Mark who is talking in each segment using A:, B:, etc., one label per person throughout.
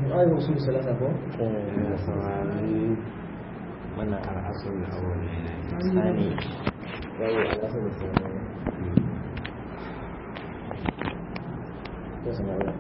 A: ayi usul salasa ko
B: da sauraron wannan al'asar da awon sani
A: yawo al'asar da salasa ko sanarwa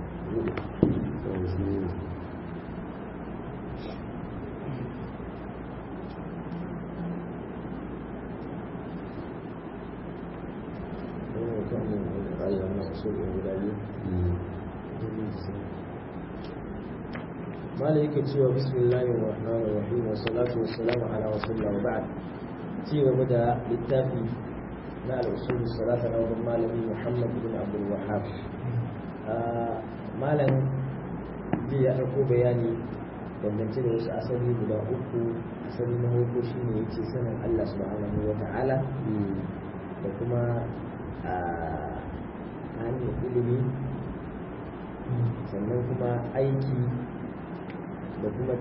A: malai yake cewa bismillahir rahmanir rahim wa salatu wassalamu ala rasulillah wa ba'd ci gaba da littafi na al-usul salata na wajen malami Muhammad ibn Abdul Wahhab malam ji ya dauko bayani dangance da wasu asali guda uku. Asali na farko shine yace sanin Allah subhanahu wa ta'ala da kuma hanyar ilimi, sannan kuma aiki da kuma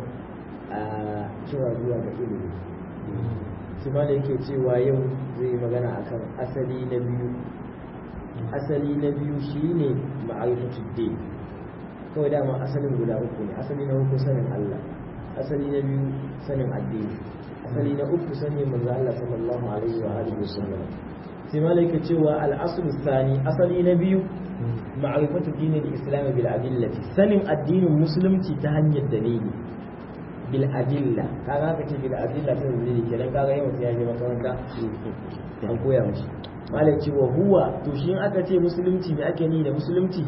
A: cewa zuwa ga ilimi. Shi ma da yake cewa yau zai magana akan asali na biyu. Asali na biyu shine ma'arifatul din. Kawai dama asalin guda uku ne. Asali na uku sanin Allah, asali na biyu sanin addini, asali na uku sanin manzo Allah sallallahu alaihi wa alihi wasallam. sai malaka cewa al-aslu thani, asali na biyu ma'rifatu dinin al-islam bil adillati, sanin addinin musulunci ta hanyar dalili. Bil adilla, kaga kace bil adilla ta dalili kenan, kaga yau sai ya je makaranta an koya mishi. Malaka wa huwa, to shi in aka ce musulunci me ake ni da musulunci?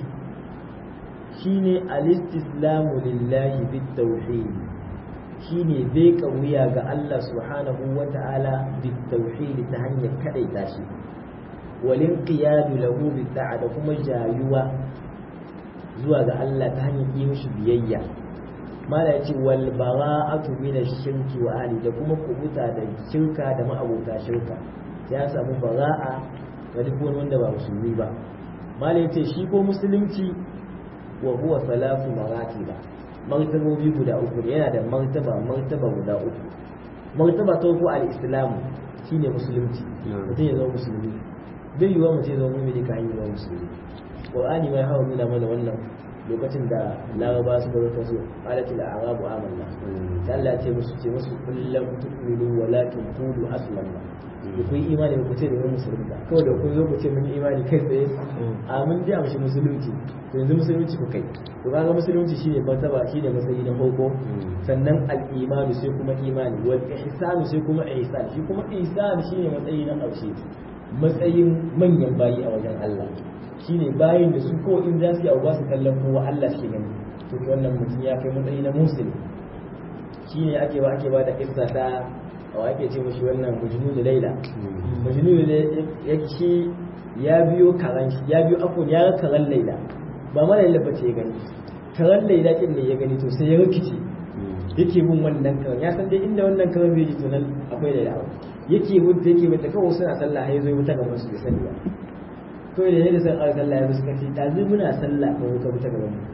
A: Shine al-istislamu lillahi bit tauhid, shine bai wuya ga Allah subhanahu wa ta'ala bit tauhid ta hanyar kadaita shi, walin qiyadu lahu bit ta'a, da kuma jayuwa zuwa ga Allah ta hanyar yi mishi biyayya. Mala yace wal bara'atu min ash-shirki wa ahli, da kuma kubuta da shirka da ma'abota shirka. Ya samu bara'a ga duk wanda ba musulmi ba. Mala yace shi ko musulunci wa huwa salatu maratiba, martabobi guda uku ne, yana da martaba guda uku. Martaba ta uku al-islamu, shine musulunci, mutum ya zama musulmi. Bai yiwa mutum ya zama mu'mini kan yi zama musulmi. Qur'ani mai hawa nuna mana wannan lokacin da laraba suka zo ta zo alatil a'rabu amanna, ta Allah ce musu kullum tu'minu walakin qulu aslamna. Da kun imani ba ku ce da wani musulmi ba, kawai da kun zo ku ce mun imani kai tsaye a mun ji amshi musulunci, to yanzu musulunci ku kai. To kaga musulunci shine martaba, shine matsayi na farko. Sannan al-imanu sai kuma imani, wal ihsanu sai kuma ihsan. Shi kuma ihsan shine matsayi na ƙarshe, matsayin manyan bayi a wajen Allah. Shine bayin da su ko in za su yi abu ba su kallon kowa, Allah shi gani. To wannan mutum ya kai matsayi na musulmi. Shine ake ba da kissa ta ake ce mashi wannan Majnun da Laila. Majnun da yake ya biyo karan shi, ya biyo afon ya ga karan Laila, ba ma Laila ba ce ya gani, karan Laila din ne ya gani. To sai ya rikice, yake bin wannan karan, ya san dai inda wannan karan bai ji to nan akwai Laila. Yake mutta kawai suna sallah, har yazo wuta gaban su bai sani ba. Kawai da ne da san sallah ya suka ce dazu muna sallah ko wuta gaban mu.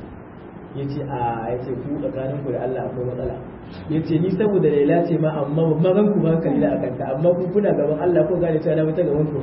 A: Yace ku tsakanin ku da Allah akwai matsala. Yace ni saboda Laila ce ma, amma ban ku ba hankali da akanta, amma ku kuna gaban Allah ko gane cewa na wuta gaban ku.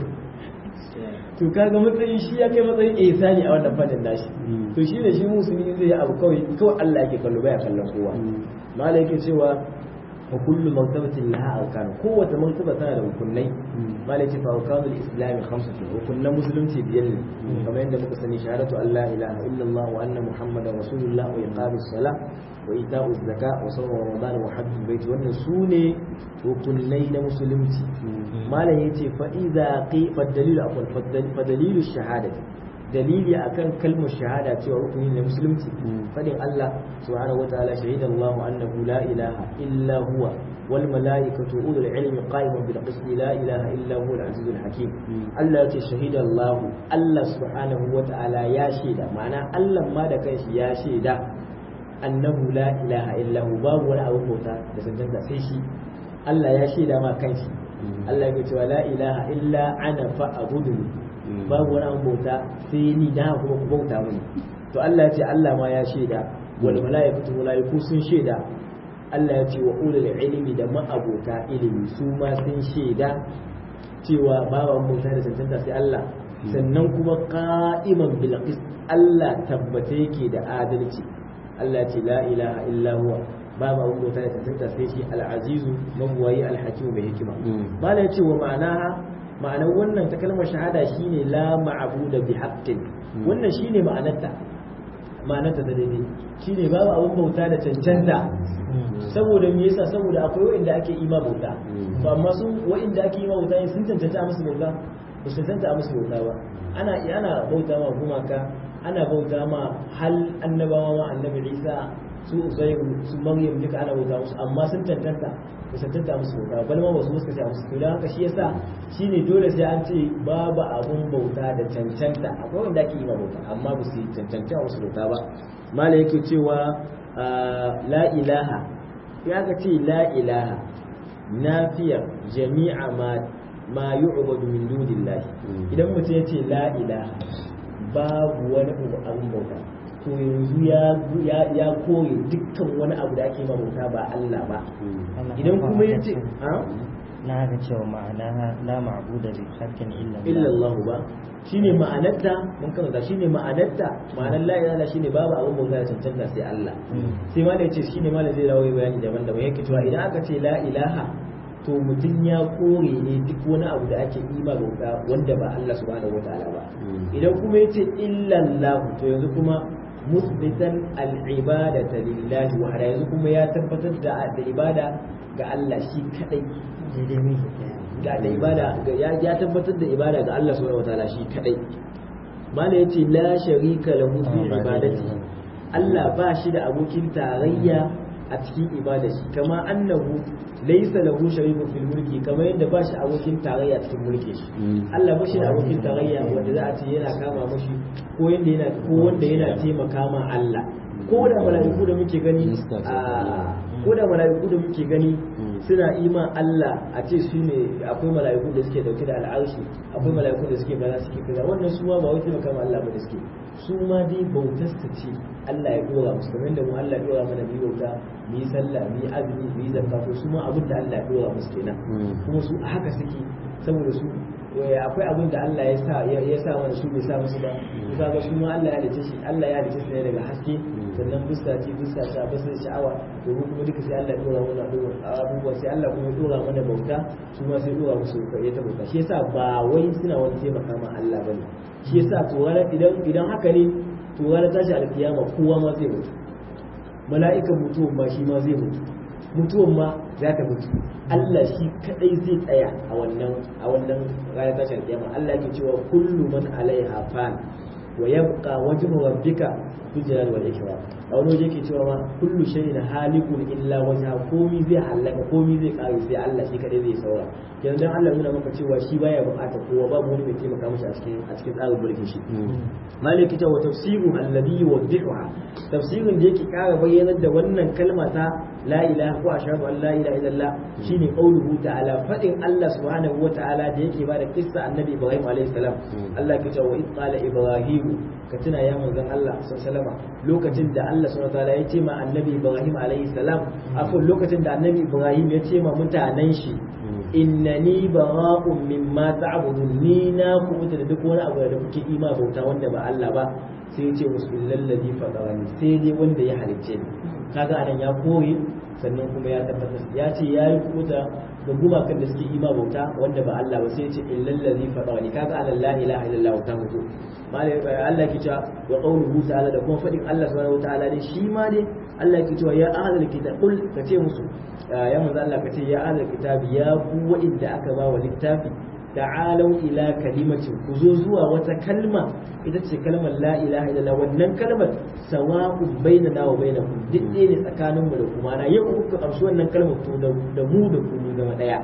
A: To kaga matsayin shi ya kai matsayin ihsani a wannan fadin nashi. To shi da shi musulmi zai yi abu kawai Allah yake kallo, baya kallon kowa. Malai yake cewa wa kullu martabatin laha arkan, kowace martaba tana da hukunnai. Malai ce fa arkanul islam khamsatun, hukunnan musulunci biyar ne, kamar yadda muka sani shahadatu an la ilaha illallah wa anna muhammadar rasulullah wa iqamis salah wa ita'uz zakat wa sawm ramadan wa hajjul bait. Wannan sune hukunnai na musulunci. Malai yace fa idza fa dalilu shahadati, dalili akan kalmar shahada cewa rukuni ne musulunci, fadin Allah subhanahu wataala shahida Allahu annahu la ilaha illa huwa wal malaikatu ulul ilmi qa'iman bil qisti la ilaha illa huwa al azizul hakim. Allah yace shahida Allah subhanahu wataala ya shaida, ma'ana Allah ma da kanshi ya shaida annahu la ilaha illa hu, babu wani abu bauta da cancanta sai shi. Allah ya shaida ma kanshi, Allah ya ce la ilaha illa ana fa'buduni, babu wani abu bauta sai ni, da kuma ku bauta mini. To Allah ya ce Allah ma ya shaida, wal malaiku sun shaida. Allah ya ce wa ulul ilmi, da ma'abota ilimi su ma sun shaida cewa babu abu bauta da cancanta sai Allah. Sannan kuma qa'iman bil qist, Allah tabbata yake da adalci, Allah ya ce la ilaha illa huwa babu abun bauta da tantance sai shi al-azizu mabwayi al-hakim mai hikima mala ya ce wa ma'anar wannan ta kalmar shahada shine la ma'budu bi haqqin wannan shine ma'anarta da daidai shine babu abun bauta da cancanta saboda me yasa saboda akwai wanda ake ima bauta to amma su wanda ake ima bauta sun tantance a musu bauta ba su tantance a musu bauta ba ana bauta ma gumaka ana bauta ma hal annabawa ma annabi Isa su Uzayr su Maryam duka ana bauta musu amma sun tantance ba su tantance a musu bauta bal ma ba su suka ce a musu to dan haka shi yasa shine dole sai an ce babu abun bauta da cancanta akwai wanda ake ima bauta amma ba su tantance a musu bauta ba mala yake cewa la ilaha ya ga ce la ilaha nafiyar jami'a ma yu'badu min dunillahi idan mutum ya ce la ilaha babu wani abun bauta to yanzu ya koyi dukkan wani abu da ake ma bauta ba Allah ba idan kuma ya ce
B: na ga cewa ma'ana la ma'budu bi haqqin
A: illa Allah ba shine ma'anarta mun karanta shine ma'anarta ma'anar la ilaha shine babu abun bauta da cancanta sai Allah sai ma da yace shine ma da zai rawaye bayani daban-daban yake cewa idan aka ce la ilaha to mutum ya kore ne duk wani abu da ake ima bauta wanda ba Allah subhanahu wataala ba idan kuma yace illa Allah to yanzu kuma musbitan al-ibadata lillahi wa yanzu kuma ya tabbatar da ibada ga Allah shi kadai ga da ibada ya tabbatar da ibada ga Allah subhanahu wataala shi kadai mala yace la sharika lahu fi ibadati Allah ba shi da abokin tarayya a cikin ibada shi kama annahu laysa lahu sharikun fil mulki kamar yadda ba shi abokin tarayya cikin mulki shi Allah ba shi da abokin tarayya wanda za a ce yana kama mashi ko wanda yana taimaka ma Allah ko da mala'iku da muke gani suna iman Allah a ce su ne akwai mala'iku da suke dauke da al'arshi akwai mala'iku da suke kaza suke kaza wannan su ma ba wai taimaka ma Allah ba da suke su ma dai bautar ta ce Allah ya dora musu kamar da mu Allah ya dora mana mu bauta mu yi sallah mu yi azumi mu yi zakka to su ma abin da Allah ya dora musu kenan kuma su a haka suke saboda su akwai abin da Allah ya sa mana su bai sa musu ba kusa ga su ma Allah ya halice shi Allah ya halice shi ne daga haske sannan fuska ta basu da sha'awa domin kuma duka sai Allah ya dora mana abubuwa sai Allah kuma ya dora mana bauta su ma sai dora musu ya ta bauta shi yasa ba wai suna wani taimaka ma Allah bane shi yasa to idan haka ne to ranar tashi alkiyama kowa ma zai mutu mala'ikan mutuwan ma shi ma zai mutu mutuwan ma za ta mutu Allah shi kadai zai tsaya a wannan ranar tashi alkiyama Allah yake cewa kullu man alaiha fan wa yabqa wajhu rabbika bil jalali wal ikram a wani waje yake cewa ma kullu shay'in halikun illa wajha komi zai halaka komi zai kare sai Allah shi kadai zai saura yanzu dan Allah nuna maka cewa shi baya bukata kowa babu wani mai taimaka mishi a cikin tsarin mulkin shi maliki ta wa tafsiru alladhi yuwaddihuha tafsirin da yake kara bayyanar da wannan kalma ta la ilaha ko ashhadu an la ilaha illallah shine qauluhu ta'ala fadin Allah subhanahu wa ta'ala da yake bada kissa annabi Ibrahim alayhi salam Allah ke cewa id qala ibrahim ka tuna ya manzon Allah sallallahu alaihi lokacin da Allah subhanahu wa ta'ala ya ce ma annabi Ibrahim alayhi salam afwan lokacin da annabi Ibrahim ya ce ma mutanen shi innani bara'un mimma ta'budun ni na kubuta da duk wani abu da kuke ima bauta wanda ba Allah ba sai ya ce musu ladhi fadarani sai dai wanda ya halicce ni kaga anan ya koyi sannan kuma ya tabbatar ya ce yayi kubuta da gumakan da suke ima bauta wanda ba Allah ba sai ya ce ladhi fadarani kaga anan la ilaha illallah ta mutu malai Allah ke cewa wa qawluhu ta'ala da kuma fadin Allah subhanahu wa ta'ala ne shi ma ne Allah ke cewa ya ahlul kitab kul kace musu ya manzo Allah kace ya ahlul kitab ya ku wa'inda aka ba wa littafi ta'alau ila kalimatin ku zo zuwa wata kalma ita ce kalmar la ilaha illallah wannan kalmar sawa'un bainana wa bainakum duk ɗaya ne tsakanin mu da kuma na yau ku amshi wannan kalmar to da mu da ku gama daya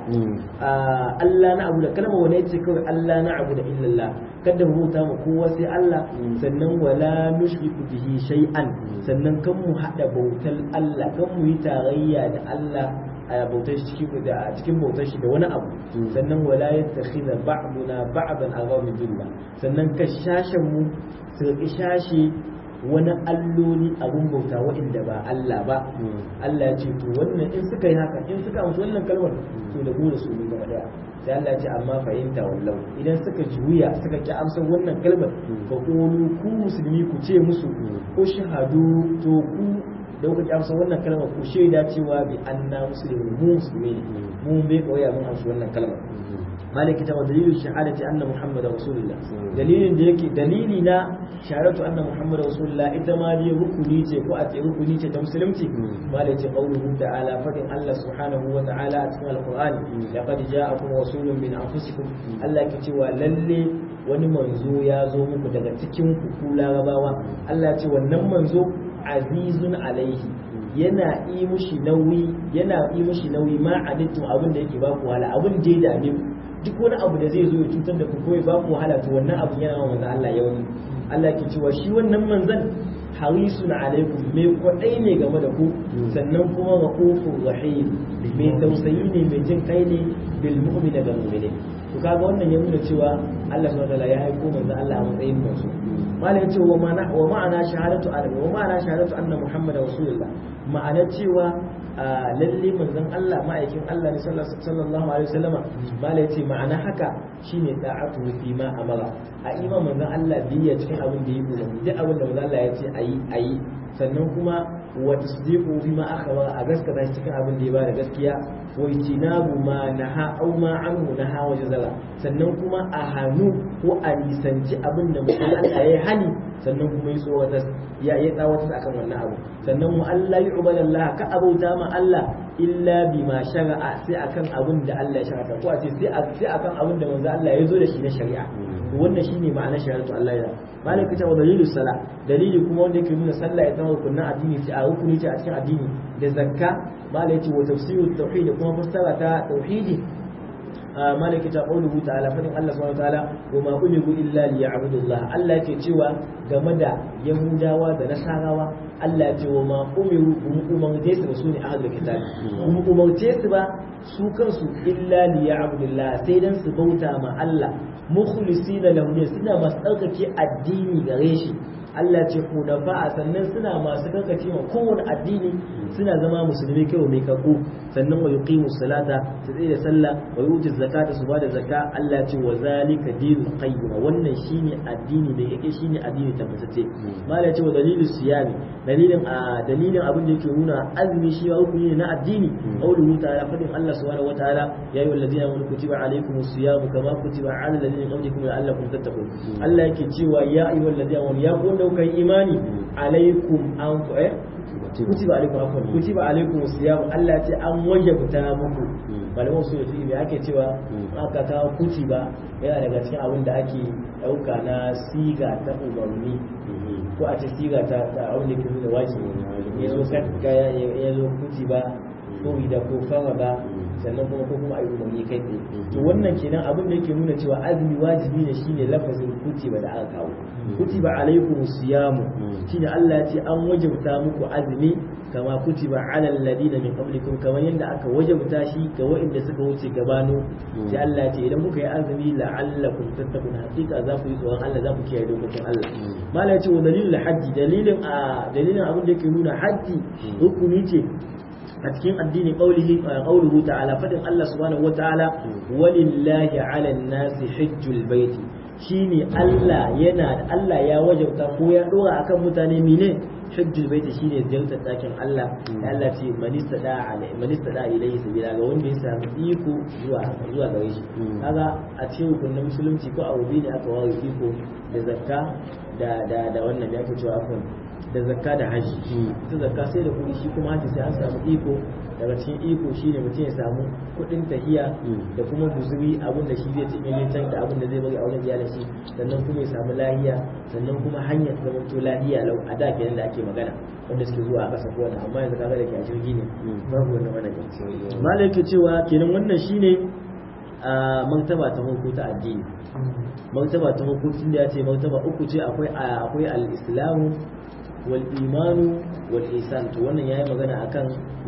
A: Allah na abu da kalmar wani ce kawai Allah na abu da illallah kada mu bauta mu kowa sai Allah sannan wala nushriku bihi shay'an sannan kan mu hada bautar Allah kan mu yi tarayya da Allah a bautar shi cikin bautar shi da wani abu sannan wala yattakhidha ba'duna ba'dan aghamin billah sannan ka shashen mu su shashe wani alloli abun bauta waɗanda ba Allah ba Allah ya ce to wannan in suka yi haka in suka amsa wannan kalmar to da mu da su ne gaba daya sai Allah ya ce amma fahimta wallau idan suka juya suka ki amsa wannan kalmar fa qulu ku musulmi ku ce musu ko shahadu to ku da kuka ki amsa wannan kalmar ku shaida cewa bi anna muslimun mu musulmi ne mu bai koya mun amsa wannan kalmar maliki ta dalilin shahadati anna muhammadar rasulullah dalilin da yake dalili na shahadatu anna muhammadar rasulullah ita ma dai rukuni ce ko a ce rukuni ce ta musulunci maliki qawluhu ta'ala fadin Allah subhanahu wa ta'ala a cikin alqur'ani laqad ja'akum rasulun min anfusikum Allah ke cewa lalle wani manzo ya zo muku daga cikin ku larabawa Allah ce wannan manzo azizun alaihi yana yi mushi nauyi ma alittum abin da yake ba ku wahala abin da ya dame ku duk wani abu da zai zo ya cutar da ku ko ya ba ku wahala to wannan abu yana wa manzon Allah yawan Allah ke cewa shi wannan manzon harisun alaikum mai kwadai ne game da ku sannan kuma rahufur rahim mai tausayi ne mai jin kai ne bil mu'mina da mu'minin to kaga wannan ya nuna cewa Allah subhanahu wa ta'ala ya aiko manzon Allah a matsayin manzo malai ce wa ma'ana shahadatu anna muhammadar rasulullah ma'ana cewa lalle manzon Allah ma'aikin Allah ne sallallahu alaihi wasallama malai ce ma'ana haka shine da'atu fi ma amara a iman manzon Allah biyya cikin abin da yake duk abin da manzon Allah ya ce ayi sannan kuma wa tasdiqu fi ma akhbara a gaskata shi cikin abin da ya bada gaskiya wa itinabu ma naha aw ma anhu naha wa jazala sannan kuma a hannu ko a nisanci abin da mutum Allah ya hani sannan kuma ya tsawatar ya tsawatar akan wannan abu sannan mu Allah ya ubadallah ka abauta ma Allah illa bima shara'a sai akan abin da Allah ya shara'a ko a ce sai akan abin da manzo Allah ya zo da shi na shari'a wannan shine ma'anar shahadatu Allah ya malaka ta dalilu sala dalili kuma wanda yake nuna sallah ya zama rukunin addini sai a rukuni ta a cikin addini da zakka malaka wa tafsirut tauhid kuma fassara ta tauhidi malaka ta qawluhu ta'ala fadin Allah subhanahu wa ta'ala wa ma umiru illa liya'budullah Allah yake cewa game da yahudawa da nasarawa Allah ya ce wa ma umiru umarce su su ne ahlul kitab umarce su ba su kansu illa liya'budullah sai dan su bauta ma Allah mukhlisina lahu suna masu tsarkake addini gare shi Allah ce hudafa sannan suna masu karkace ma kowane addini suna zama musulmi kai mai kako sannan wa yuqimu salata su tsaye da sallah wa yuti zakata su bada zakka Allah ce wa zalika dinul qayyim wannan shine addini da yake shine addini tabbatacce malai ce wa dalilu siyami dalilin abin da yake nuna azumi shi hukumi ne na addini qawluhu ta'ala fadin Allah subhanahu wa ta'ala ya ayyuhal ladina amanu kutiba alaykumus siyamu kama kutiba ala alladhina min qablikum la'allakum tattaqun Allah yake cewa ya ayyuhal ladina amanu ya ku daukan imani alaikum an kutiba alaikum afwan kutiba alaikum siyam Allah ya ce an wajabta muku malaman su yi me ake cewa aka kawo kutiba yana daga cikin abin da ake dauka na siga ta umarni ko a ce siga ta abin da ke nuna wajibi yazo kutiba ko da ko farada sannan kuma ko kuma ayi umarni kai tsaye to wannan kenan abin da yake nuna cewa azumi wajibi ne shine lafazin kutiba da aka kawo kutiba alaikum siyamu shine Allah ya ce an wajabta muku azumi kama kutiba alal ladina min qablikum kamar yadda aka wajabta shi ga waɗanda suka wuce gabano sai Allah ya ce idan muka yi azumi la'allakum tattaqun hakika za ku yi tsoron Allah za ku kiyaye dokokin Allah mala ya ce wa dalilul hajji dalilin abin da yake nuna hajji rukuni ce a cikin addini qawluhu ta'ala fadin Allah subhanahu wa ta'ala walillahi 'ala an-nasi hajjul bait shine Allah ya wajabta ko ya dora akan mutane mine hajjul bait shine ziyartar dakin Allah da Allah ce manistada ilayhi sabila ga wanda ya samu iko zuwa gare shi kaga a cikin hukumin musulunci ko a wubi ne aka ware iko da zakka da wannan da ake cewa afwan da zakka da haji ta zakka sai da kuɗi shi kuma haji sai an samu iko daga cikin iko shine mutum ya samu kuɗin tahiya da kuma guzuri abin da shi zai ci miliyan da abin da zai bari a wajen iyalin shi sannan kuma ya samu lahiya sannan kuma hanyar ta zama to lahiya lau a da kenan da ake magana wanda suke zuwa a ƙasa ko wani amma yanzu kaga da ke a jirgi ne babu wannan manajan malai ke cewa kenan wannan shine martaba ta farko ta addini martaba ta farko tun da ya ce martaba uku ce akwai al-islamu wal imanu wal ihsan to wannan yayi magana akan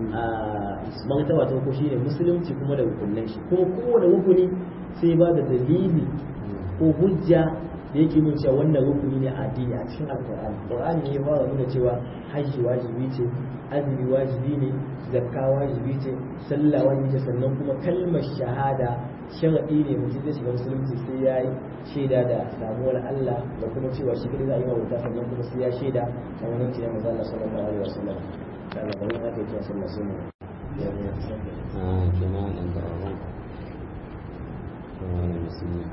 A: martaba ta farko shine musulunci kuma da rukunin shi kuma kowane rukuni sai ba da dalili ko hujja da yake nuna cewa wannan rukuni ne a addini a cikin alqur'ani qur'ani ne ya fara nuna cewa hajji wajibi ce azumi wajibi ne zakka wajibi ce sallah wajibi ce sannan kuma kalmar shahada sharaɗi ne mutum zai shiga musulunci sai ya yi shaida da samuwar Allah da kuma cewa shi kadai za a yi bauta sannan kuma sai ya shaida a wani ce na manzo Allah sallallahu alaihi wasallam kana bari aka yi kira sallallahu alaihi wasallam
C: kenan an da ran kuma musulmi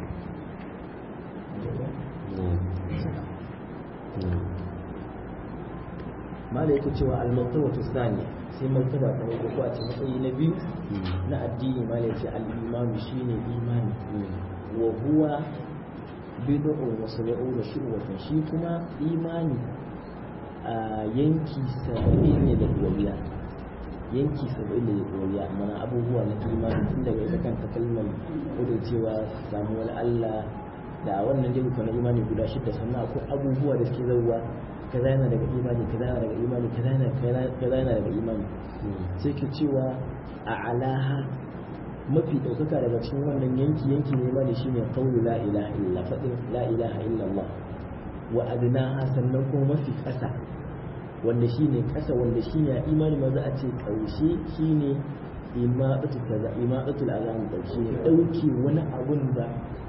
A: mala yake cewa al-martabatu thaniya sai martaba ta uku ko a cikin matsayi na biyu na addini mala yake al-imanu shine imani wa huwa bid'u wa sab'una shu'watan shi kuma imani a yanki 70 ne da doriya yanki 70 ne da doriya mana abubuwa na imani tun daga ita kanta kalmar gudun cewa samuwar Allah da wannan dai na imani guda shida sannan akwai abubuwa da suke zauwa kaza yana daga imani kaza yana daga imani kaza yana daga imani sai ke cewa a alaha mafi ɗaukaka daga cikin wannan yanki ne imani shine qawlu la ilaha illa fadin la ilaha illa Allah wa adnaha sannan kuma mafi ƙasa wanda shine ƙasa wanda shine imani ma za a ce ƙarshe shine imaqatul azam ƙarshe dauke wani abun da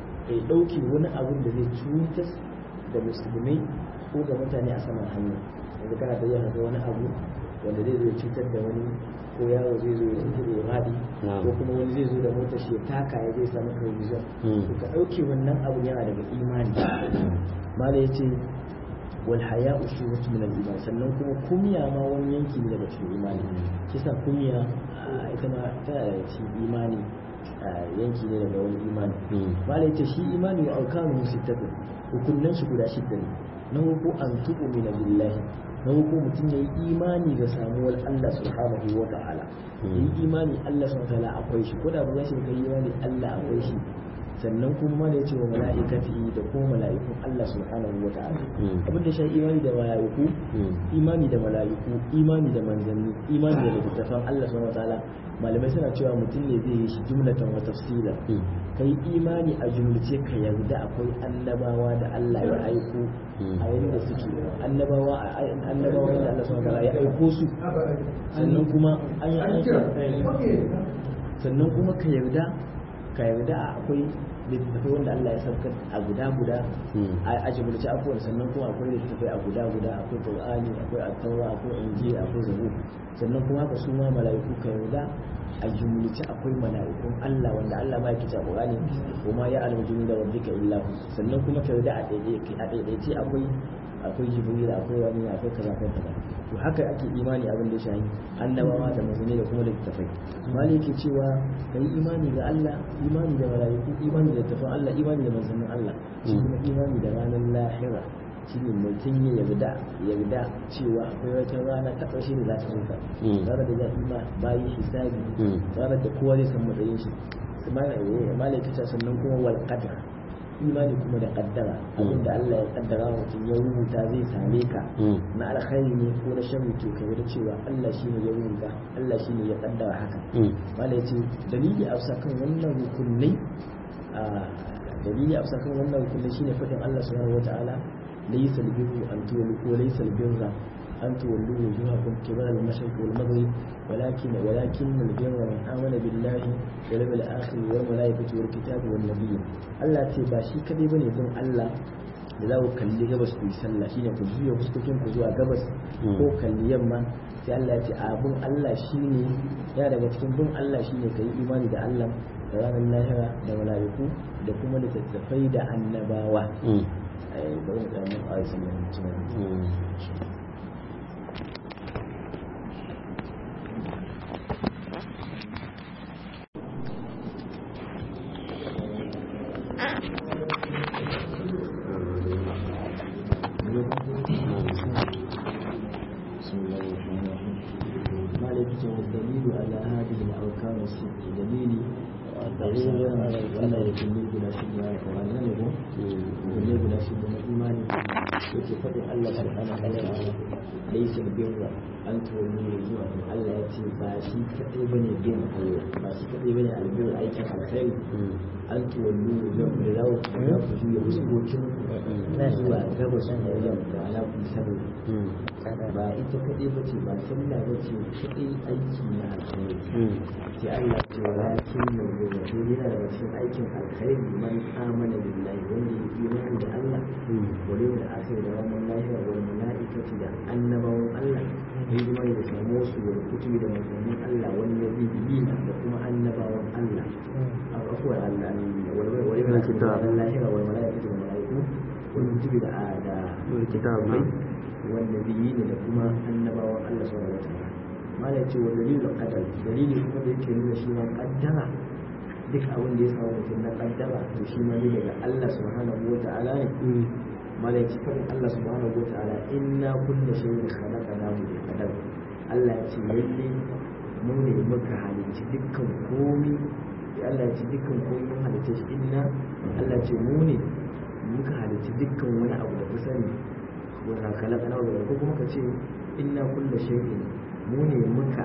A: zai cutar da musulmai ko ga mutane a saman hanya yanzu kana da yana ga wani abu wanda zai zo cutar da wani ko yaro zai zo ya tuntube ya madi ko kuma wani zai zo da motar shi ya taka ya zai samu provision to ka dauke wannan abu yana daga imani mala yace wal haya'u shu'batun min al-iman sannan kuma kumiya ma wani yanki ne daga cikin imani kisa kumiya ita ma tana daga cikin imani yanki ne daga wani imani mala yace shi imani wa arkanu sittatu hukunnan shi guda shidda ne na uku an tu'mina billahi na uku mutum yayi imani ga samuwar Allah subhanahu wa ta'ala yayi imani Allah subhanahu wa ta'ala akwai shi ko da ba za shi kai imani Allah akwai shi sannan kuma da yace wa mala'ikatihi da kuma mala'ikun Allah subhanahu wa ta'ala abin da shi imani da mala'iku imani da mala'iku imani da manzanni imani da littafan Allah subhanahu wa ta'ala malamai suna cewa mutum ne zai yi shi jumlatan wa tafsila kai imani a jumlace ka yarda akwai annabawa da Allah ya aiko a yanda suke annabawa da Allah subhanahu wa ta'ala ya aiko su sannan kuma an yi aiki sannan kuma ka yarda akwai littattafai wanda Allah ya saukar a guda a jumlace akwai sannan kuma akwai littattafai a guda akwai Qur'ani akwai At-Tawra akwai Injil akwai Zabur sannan kuma haka su ma mala'iku ka yarda a jumlace akwai mala'ikun Allah wanda Allah ma yake cewa Qur'ani kuma ya almujinu da rabbika illa hu sannan kuma ka yarda a daidaice akwai Jibril akwai wani akwai kaza to haka ake imani abin da ya shahi annabawa da manzanni da kuma littattafai mali yake cewa kai imani ga Allah imani da malaiku imani da littattafan Allah imani da manzannin Allah shi kuma imani da ranar lahira shine mutum ya yarda cewa akwai wata rana ta ƙarshe da za ta zo ka ranar da za a ima bayi hisabi ranar da kowa zai san matsayin shi malaikata sannan kuma wal qadar imani kuma da kaddara abinda Allah ya kaddara mutum ya rubuta zai same ka na alkhairi ne ko na sharri to kai da cewa Allah shine ya rubuta Allah shine ya kaddara haka mala yace dalili a kan wannan rukunai shine fadin Allah subhanahu wataala laysa al-birru an tuwallu ko laysa al-birra أن تولوا وجوهكم قبل المشرق والمغرب ولكن البر من آمن بالله واليوم الآخر والملائكة والكتاب والنبيين الله تباشي كذي بني بن الله da za ku kalli gabas ku yi sallah shine ku juya fuskokin ku zuwa gabas ko kalli yamma sai Allah ya ce abun Allah shine ya daga cikin bin Allah shine kai imani da Allah da ranar lahira da malaiku da kuma littattafai da annabawa bari mu tsaya a sallan laisa birra an tuwallu wujuhakum Allah ya ce ba shi kadai bane bin Allah ba shi kadai bane albirra aikin alkhairi an tuwallu wujuhakum da za ku juya fuskokin ku zuwa gabas da yamma ala kun sabai ba ita kaɗai ba ce ba sallah ba ce kaɗai aiki na alkhairi ce Allah ce walakin mai gaba to yana daga cikin aikin alkhairi man amana billahi wanda ya imani da Allah wale da akhir da ranar lahira wal mala'ikati da annabawan Allah bai zama da samu su da kutubi da manzannin Allah wani nabiyina da kuma annabawan Allah afuwar Allah wale da akhir da ranar lahira wal mala'ikati da mala'iku wal kutubi da kitab والنبيين لكما النبوة الله سبحانه وتعالى ما لا يتوى دليل القدر دليل كما ذلك من الشيء قدر ذلك أول ليس هو مثل قدر وشيء ما ذلك الله سبحانه وتعالى ما لا يتوى الله سبحانه وتعالى إنا كل شيء خلقناه بقدر الله يتوى موني مكة على تلكم قومي الله يتلكم قومي على تشئنا الله يتوى مكة على تلكم ولا أبو بسني wanda kalaka na wadda ko kuma ka ce inna kulla shay'in mu ne muka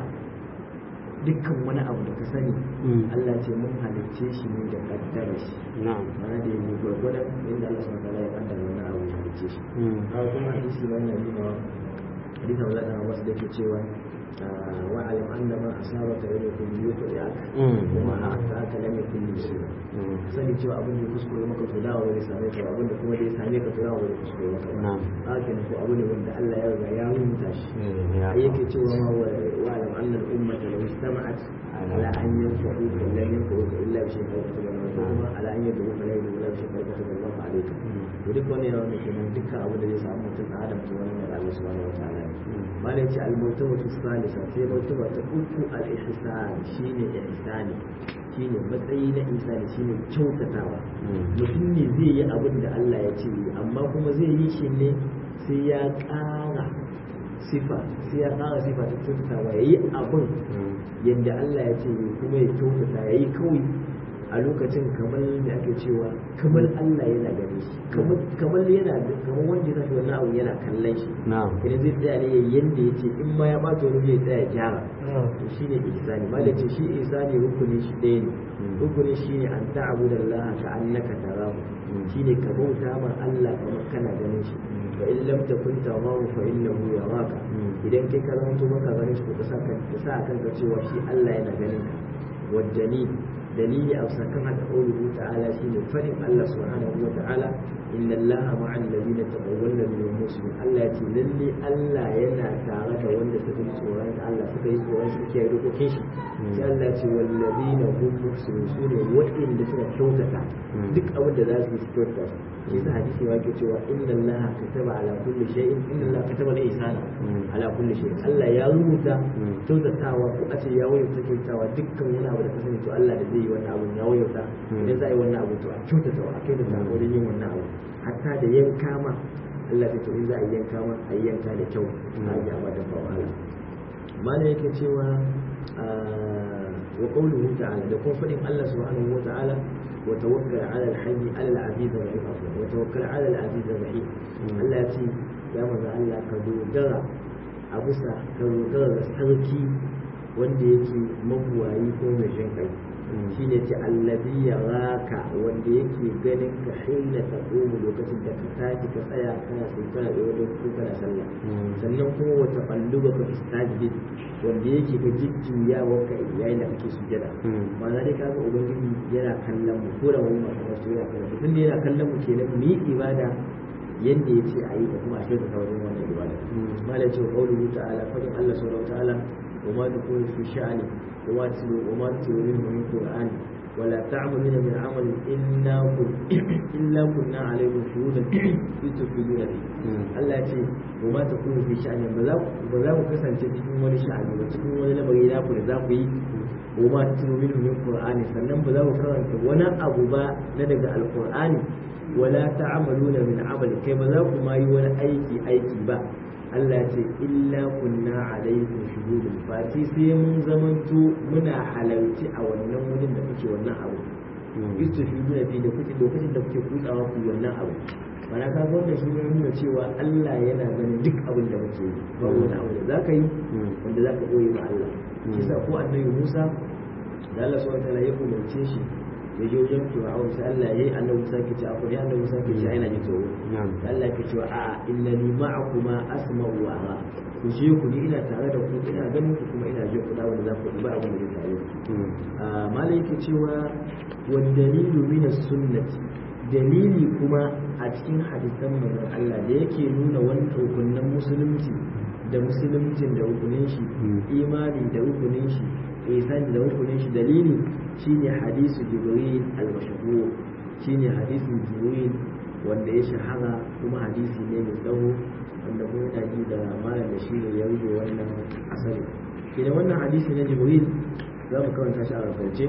A: dukkan wani abu da ka sani Allah ce mun halicce shi ne da kaddara shi na'am mana da yake gurgurdan inda Allah subhanahu wa ta'ala ya kaddara wannan abu ya halicce shi har kuma hadisi ba yana nuna hadisi Allah da wasu da ke cewa wa alim anna ma asabaka ilaykum yuqdi'aka kuma aka lam yakun yusiba sani cewa abin da kuskure maka to dawo ne same ka abin da kuma da ya same ka to dawo ne kuskure maka na'am haka ne ko abu ne wanda Allah ya riga ya rubuta shi yake cewa ma wa alam anna al-ummata law istama'at ala an yanfa'uka lam yanfa'uka illa bi shay'in qad kuma ala an yad'uka la yad'uka bi shay'in qad Allahu alayka to duk wani yana da kenan dukkan abu da zai samu mutum Adam to wannan da Allah subhanahu wa ta'ala malai ce al-mawtabatu salisa sai mawtaba ta uku al-ihsan shine ihsani shine matsayi na insani shine kyautatawa mutum ne zai yi abin da Allah ya ce amma kuma zai yi shi ne sai ya ƙara sifa ta kyautatawa ya yi abin yadda Allah ya ce kuma ya kyautata ya yi kawai a lokacin kamar da ake cewa kamar Allah yana gare shi kamar wanda ya tafi wannan abu yana kallon shi idan zai tsaya ne yadda ya ce in ma ya bata wani zai tsaya gyara to shi ne ihsani ma da ce shi ihsani rukunin shi ɗaya ne rukunin shi ne an ta'abuda Allah ka annaka tarahu shi ne ka bauta ma Allah kamar kana ganin shi fa in lam takun tarahu fa innahu yaraka idan kai ka zama to maka ganin shi ko ka sa kanka cewa shi Allah yana ganin ka wajjani dalili a sakan haka ƙaunuhu ta'ala shi ne farin Allah subhanahu wa ta'ala inna Allah ma'an ladina taqawwal ladina muslimin Allah ce lalle Allah yana tare da wanda suka yi tsoron Allah suka yi tsoron shi ke dokokin shi sai Allah ce wal ladina hum muhsinun sune wanda suka kyautata duk abin da za su yi kyautata shi sa hadisi ma ke cewa inna Allah kataba ala kulli shay'in inna Allah kataba al-ihsana ala kulli shay'in Allah ya rubuta kyautatawa ko a ce ya wayar kyautatawa dukkan wani abu da ka sani to Allah da zai yi wannan abu ya wayar idan za a yi wannan abu to a kyautatawa a kyautata wajen yin wannan abu hatta da yanka ma Allah ta ce in za a yi yanka ma a yi yanka da kyau a yi amma da ba wahala malam yake cewa wa qawluhu ta'ala da kuma fadin Allah subhanahu wa ta'ala وتوكل على الحي على العزيز الرحيم وتوكل على العزيز الرحيم الله يتي يا ماذا الله كدوغرا أبوسا كدوغرا سركي wanda yake mabuwayi ko mai jin kai shi ne ce allazi ya raka wanda yake ganin ka hina ta komu lokacin da ka tashi ka tsaya kana sai kana da wajen ko kana sallah sannan kuma wata qalluba ka istajid wanda yake ka jijjuya wanka yayin da kake sujada ma'ana dai kaga ubangiji yana kallon mu ko da mu ma kuma su yana kallon mu tunda yana kallon mu kenan mu yi ibada yanda yace a yi da kuma a shirka ta wajen wannan ibada malai ce qawluhu ta'ala fadin Allah subhanahu wa ta'ala وما تكون في شأن وما تتلو منه من قرآن ولا تعملون من عمل إلا كنا عليكم شهودا إذ تفيدون فيه الله يقول وما تكون في شأن بذاك كسن cikin wani sha'ani ba cikin wani lamari na ku da za ku yi وما تتلو منه من قرآن sannan ba za ku karanta wani abu ba na daga alqur'ani wala ta'maluna min amal kai ba za ku ma yi wani aiki ba Allah ce illa kunna alaikum shuhudun fati sai mun zamanto muna halarci a wannan wurin da kuke wannan abu istashhuduna fi da kuke lokacin da kuke kutsawa ku wannan abu mana ka ga wannan shi ne nuna cewa Allah yana ganin duk abin da muke yi ba wani abu da zaka yi wanda zaka koyi ma Allah shi sa ko annabi Musa da Allah subhanahu wa ta'ala ya umarce shi ya je wajen fir'aun sai Allah ya yi annabi Musa ke ce akwai annabi Musa ke ce ina ji tsoro sai Allah ke ce a'a innani ma'akuma asma'u wa ara ku je ku ni ina tare da ku ina ganin ku kuma ina je ku da wanda za ku ba abin da zai tare ku malai yake cewa wal dalilu min as-sunnati dalili kuma a cikin hadisan manzon Allah da yake nuna wani rukunin musulunci da musuluncin da rukunin shi imani da rukunin shi ihsan da rukunin shi dalili shine hadisu jibril al-mashhur shine hadisin jibril wanda ya shahara kuma hadisi ne mai tsawo wanda kuma yana ji da malam da shi ne ya rubuta wannan asali idan wannan hadisi na jibril za mu karanta shi a rubuce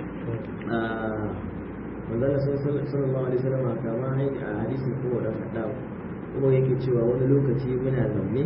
A: manzala sallallahu alaihi wasallam kama a hadisin kuma da fada kuma yake cewa wani lokaci muna zaune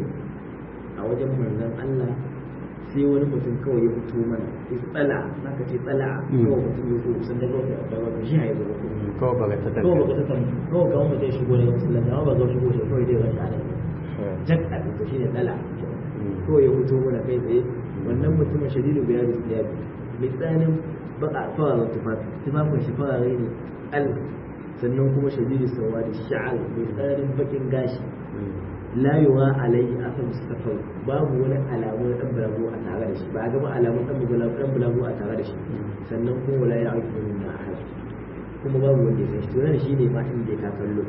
A: a wajen manzon Allah sai wani mutum kawai ya fito mana tsala naka ce tsala kawai mutum ya fito sun daga wata wata shi haye zuwa
C: kawai ba ta tafi
A: kawai ba ta tafi kawai kawai mutum ya shigo ne musulunci amma ba zo shigo shi kawai dai wani ana jak a fito shi ne tsala kawai ya fito mana kai tsaye wannan mutumin shadidu biya da tsiyabi mai tsananin baka fara tufafin shi farare ne al sannan kuma shadidu sawa da sha'al mai tsananin bakin gashi la yuwa alayhi asal safar babu wani alamu na dan bulago a tare da shi ba ga ba alamun dan bulago a tare da shi sannan kuma wala ya aiki min ahad kuma babu wanda ya san shi to nan shine ma inda ka kallo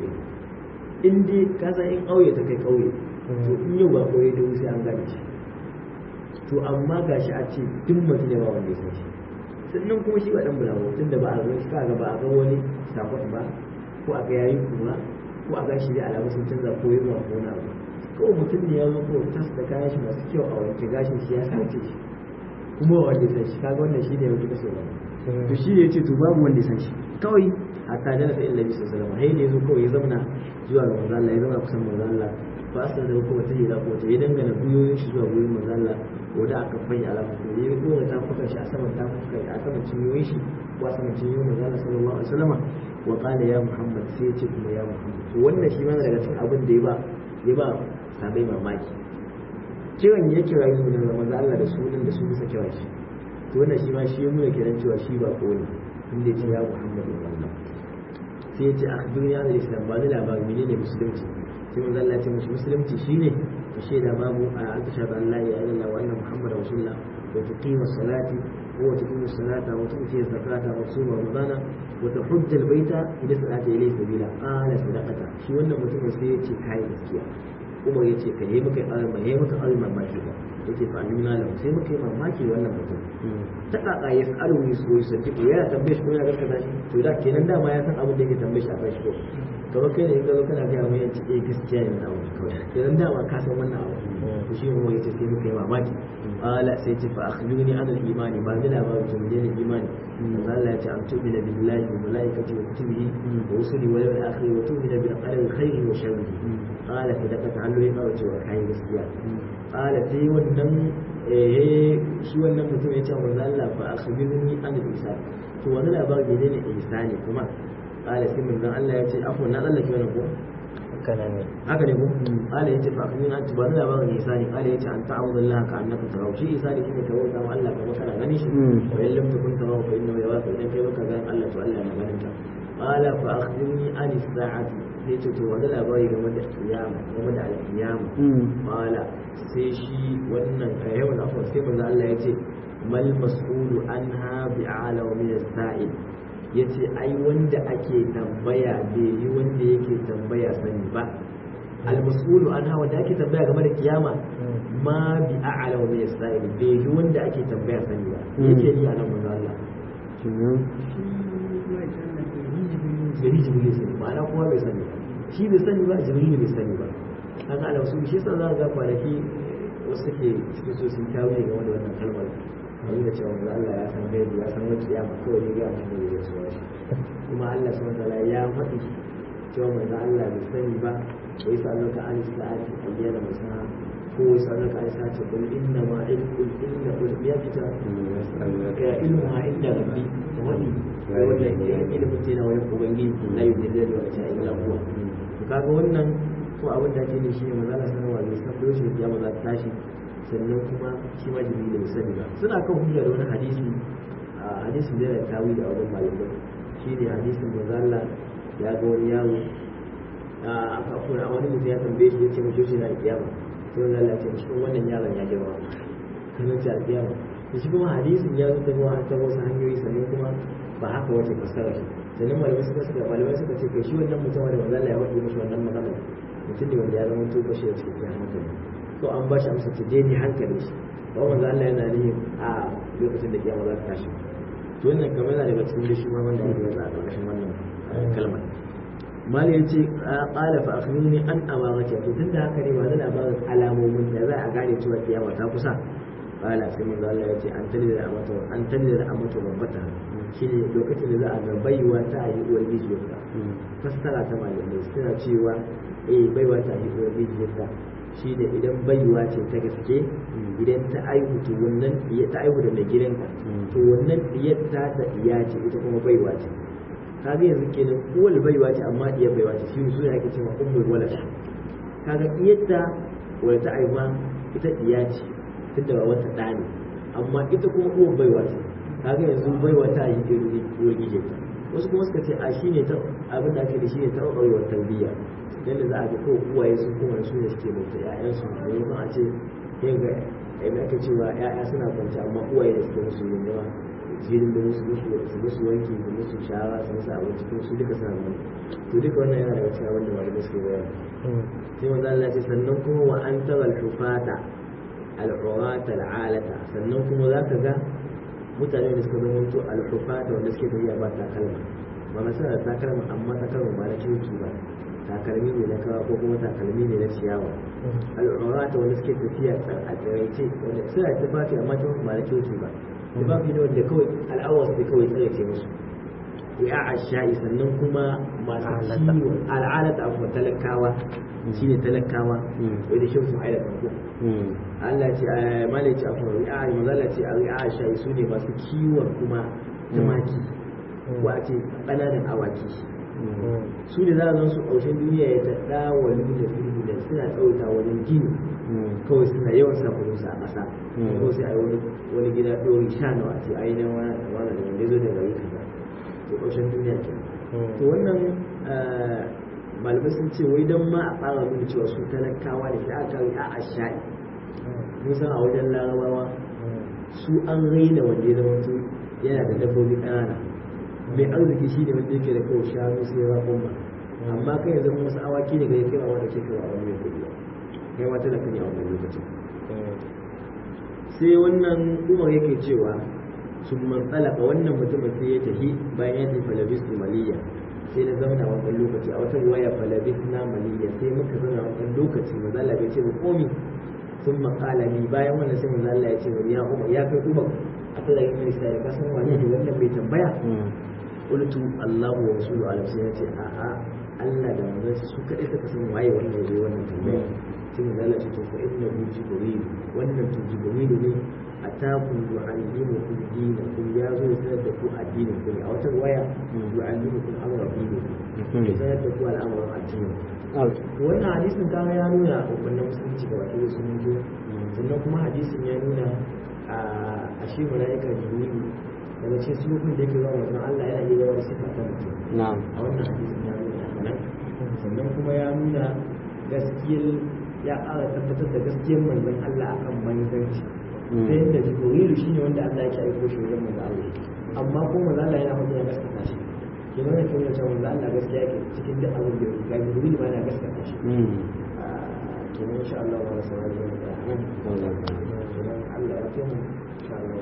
A: in dai ka san in kauye ta kai kauye to in yau ba kauye da sai an gane shi to amma gashi a ce duk mutum ne ba wanda ya san shi sannan kuma shi ba dan bulago tunda ba a ga shi kaga ba a ga wani sakon ba ko a ga yayi kuma ko a gashi da alamu sun canza ko yin ko na abu kawai mutum ne ya zo ko tas da kayan shi masu kyau a wanke gashin shi ya sace shi kuma wanda ya san shi kaga wannan shi ne ya wuce ba to shi ne ya ce to babu wanda ya san shi kawai hatta da na sa'in labi sallallahu alaihi wasallam ya zo kawai ya zamana zuwa ga manzo Allah ya zama kusan manzo Allah ba a san da ko ta hira ko ta ya dangana buyoyin shi zuwa gurin manzo Allah wanda aka fanya alamu ko ya dora ta fuka shi a saman ta fuka a saman cinyoyin shi ko a saman cinyoyin manzo Allah sallallahu alaihi wasallam wa qala ya Muhammad sai ya ce kuma ya Muhammad to wannan shi ma daga cikin abin da ya ba sabai mamaki kiran ya kira yi da manzo Allah da sunan da su bisa kira shi to wannan shi ma shi ya nuna kiran cewa shi ba ko ne inda ya ce ya Muhammad wannan sai ya ce akhbirni an al-islam ba da labarin menene musulunci sai manzo Allah ya ce musulunci shine ka shaida babu a anta shahada an la ilaha illallah wa anna muhammadar rasulullah wa tuqima salati wa tuqima salata wa tu'ti zakata wa tusuma ramadana wa tahujja al-baita idan salata ilayhi sabila qala sadaqata shi wannan mutum sai ya ce kai gaskiya Umar ya ce ka yi maka alma mamaki ba ya ce fa'alim na lau sai muka yi mamaki wannan mutum ta kaka ya tsaro ne su goyi santi ko yana tambaye shi ko yana gaskata shi to da kenan dama ya san abin da yake tambaye shi a kai shi ko kamar kai ne in ka zo kana gaya mai yanci gaskiya ne na abu kawai kenan dama ka san wannan abu to shi Umar ya ce sai muka yi mamaki ala sai ce fa akhbirni an al-imani ba da labarin to ne imani Allah ya ce an tu'mina billahi wa malaikatihi wa kutubihi wa rusulihi wal yawmil akhir wa tu'mina bil qadari khairihi wa sharrihi qala fa dakata an ya kawo cewa kayan gaskiya qala sai wannan shi wannan mutum ya ce manzo Allah fa akhbirni an al-ihsan to wani labari ne ihsani kuma qala sai manzo Allah ya ce afwan na Allah ke wannan ko haka ne ko qala yace fa akhbirni an tubani labarin ihsani qala yace an ta'awudu Allah ka annaka tarawu shi ihsani shine ka bauta wa Allah kamar kana gani shi wa illam takun tarawu fa innahu yaraka idan kai baka ganin Allah to Allah na ganin ka qala fa akhbirni an as-sa'ati sai ce to wani labari game da kiyama game da alkiyama mala sai shi wannan yawan afwan sai manzo Allah ya ce mal mas'ulu anha bi'ala wa min as-sa'il yace ai wanda ake tambaya bai yi wanda yake tambaya sani ba al mas'ulu anha wanda ake tambaya game da kiyama ma bi'ala wa min as-sa'il bai yi wanda ake tambaya sani ba yake ni anan manzo Allah gari jibril sani ma'ana kowa bai sani ba shi bai sani ba jibril bai sani ba haka ala wasu shi yasa za ga kwanaki wasu ke cikin so sun tawo game da wannan kalmar abin da cewa manzo Allah ya san gaibi ya san wacce ya kawai ne ga mutum da ya so shi kuma Allah subhanahu wa ta'ala ya faɗi cewa manzo Allah bai sani ba wai sa'alaka an sa'ati ayyana musa ko wai sa'alaka an sa'ati qul inna ma ilmu ya fita ka ilmu ha inda rabbi wani wannan ilimin ce na wani ubangiji na yi da zai wata ila kuwa to kaga wannan ko abin da ake ne shi ne maza sanarwa bai san lokacin da kiyama za ta tashi sannan kuma shi ma jibril bai sani ba suna kan hujja da wani hadisi hadisin da ya tawi da wajen malamai shi ne hadisin manzo Allah ya ga wani yaro a kafura wani mutum ya tambaye shi ya ce mashi shi na kiyama sai manzo Allah ya ce cikin wannan yaron ya girma kana ce kiyama shi kuma hadisin ya zo ta wasu hanyoyi sannan kuma ba haka wace fassara shi sannan malamai suka ce kai shi wannan mutum da manzo Allah ya faɗi mashi wannan magana mutum ne wanda ya zama to bashi da cikin hankali to an ba shi amsa ta daidai hankali shi ba manzo Allah yana nihin a lokacin da kiyama za ta tashi to wannan kamar yana daga cikin shi ma wanda ya zo a ƙarshen wannan kalmar mali yace qala fa akhbirni an amarati to tunda haka ne ba zan ba alamomin da za a gane cewa kiyama ta kusa qala sai manzo Allah yace an talida da amatu rabbata shine lokacin da za a ga baiwa ta yi uwar gijiyarta fassara ta malamai suna cewa baiwa ta yi uwar gijiyarta shi da idan baiwa ce ta gaske idan ta aihu to wannan ta aihu da mai gidanka to wannan diyar ta da iya ce ita kuma baiwa ce kaga yanzu kenan uwar baiwa ce amma diyar baiwa ce shi su ne ake cewa ummul walad kaga diyarta wadda ta aihuwa ita diya ce tunda ba wata ɗa ne amma ita kuma uwar baiwa ce kaga yanzu baiwa ta yi uwar gijinta wasu kuma suka ce a shine ta abin da ake da shine ta ɓarɓarewar tarbiyya yadda za a ga ko uwaye sun kuma su ne suke bauta ƴaƴansu domin a ce yin ga yadda ake cewa ƴaƴa suna kwanci amma uwaye da suke musu yunwa jirin da musu wanki da musu shara su musu abinci kuma su duka suna nan to duka wannan yana daga cikin wanda malamai suke bayar sai manzo Allah ce sannan kuma wa an tara al-hufata al-urata al-alata sannan kuma zaka ga mutane da suka zama to al-hufata wanda suke tafiya ba takalma ba na suna da takalma amma takalma ba na kirki ba takalmi ne na kawa ko kuma takalmi ne na ciyawa al'urata wanda suke tafiya a tsiraice wanda suna da tufafi amma ta ba na kirki ba tufafi ne wanda kawai al'awar su kawai tsiraice musu ya a sha'i sannan kuma masu kiwo al'alata abuwa talakawa shi ne talakawa wanda shi su haida farko Allah ce a malaci a faru ya a yi mazala ce a ri'a a sha'i su ne masu kiwon kuma tumaki ko a ce ƙananan awaki su ne za a zan su ƙaushen duniya ya ta ɗawalu da sulhu da suna ɗauta wajen gini kawai suna yawan sa kudinsu a ƙasa ko sai a yi wani gida ɗori sha nawa ce a yi na wani da wanda zo daga yi kaza to ƙaushen duniya ke to wannan malamai sun ce wai don ma a fara nuna cewa su talakawa da sai aka yi a sha'i mun san a wajen larabawa su an raina wanda ya zama yana da dabbobi ƙanana mai arziki shi ne wanda yake da kawai shanu sai ya umma amma kai yanzu wasu awaki ne ga ya kira wanda ke kawo wani mai kudi kai wata da kan yi a wannan lokacin sai wannan umar yake cewa sun man tsalaka wannan mutumin sai ya tafi bayan ya tafi falabis maliya sai na zauna wannan lokaci a wata ruwaya falabis na maliya sai muka zauna wannan lokaci mazala bai ce ba komi sun makala ni bayan wannan sai mazala ya ce ya umar ya kai umar a tsadayin mai sai ka san wani ne wannan bai tambaya qultu Allahu wa rasuluhu alam sai yace a a Allah da manzon su kadai suka san waye wannan yayi wannan tambaya sai manzo Allah ya ce fa innahu jibril wannan to jibril ne atakum yu'allimukum dinakum ya zo ya sanar da ku addinin ku ne a wata waya yu'allimukum amra dinikum ya sanar da ku al'amuran addinin wannan hadisin kan ya nuna wannan musulunci ga wakilin sun sannan kuma hadisin ya nuna a shi malaika jibril daga cikin sifofin da yake zuwa wajen Allah yana iya yawan sifa ta mutum a wannan hadisin ya nuna nan sannan kuma ya nuna gaskiyar ya ƙara tabbatar da gaskiyar manzon Allah akan manzanci ta yadda jibrilu shine wanda Allah yake aiko shi wajen manzon Allah amma ko manzon Allah yana mutum ya gaskata shi kenan ya tuna cewa manzon Allah gaskiya yake cikin duk abin da ga jibrilu ma yana gaskata shi kenan insha Allah wa sallallahu alaihi wa sallam kenan Allah ya kai mu insha Allah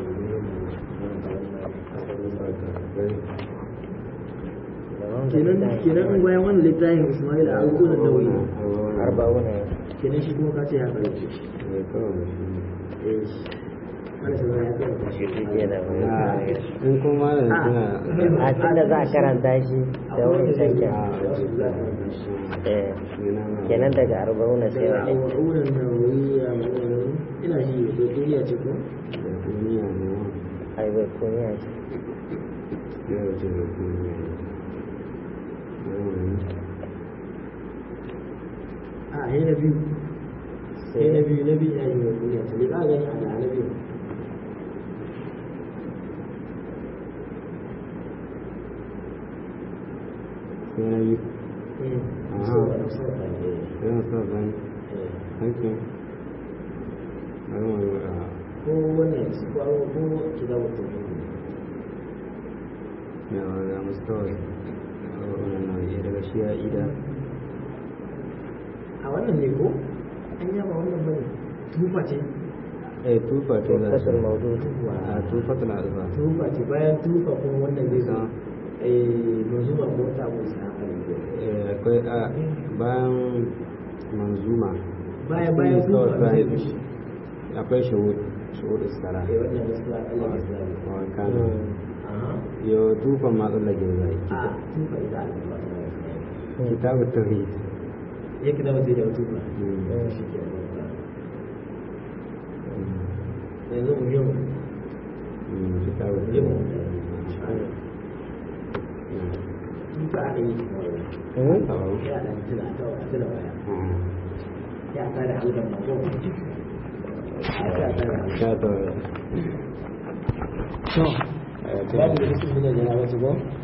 A: kenan bayan wannan littafin Ismail a alƙunan nawawi
B: arba'una
A: kenan shi kuma kace ya karanta shi ana sai ya karanta shi
C: in kuma
B: a tunda za a karanta shi da wani sanke kenan daga arba'una sai wani
A: alƙunan nawawi ina shi da duniya ce ko
C: da duniya ne
B: ai bai kuniya ce
C: yau ce da duniya
A: a yi na biyu sai na biyu ya yi wa duniya ta liƙa gani a na biyu
C: yana so ban hankin
A: ko wannan su ko kida wata
C: ya wanda mustawai wannan ya daga shi ya ida
A: a wannan ne ko an yaba wannan bane tufa ce
C: tufa ta da
B: fasal mawdu
C: a tufa ta da ba
A: tufa ce bayan tufa kuma wannan zai sa manzuma ko ta abu sa haka ne
C: akwai a bayan manzuma
A: bayan tufa zai mishi
C: akwai shahud iskara
A: wannan gaskiya Allah ya sa
C: wa kana yo tufa ma tsallake zai
A: a tufa ida Allah
C: kitabu tauhid
A: ya kitabu sai da tufa shi ke yanzu mu yau
C: kitabu
A: yau
C: tauhid
A: tufa a yi ya dan tuna baya ya ta da halkan mako
C: ya tauhid
A: babu da su ne da na wasu ko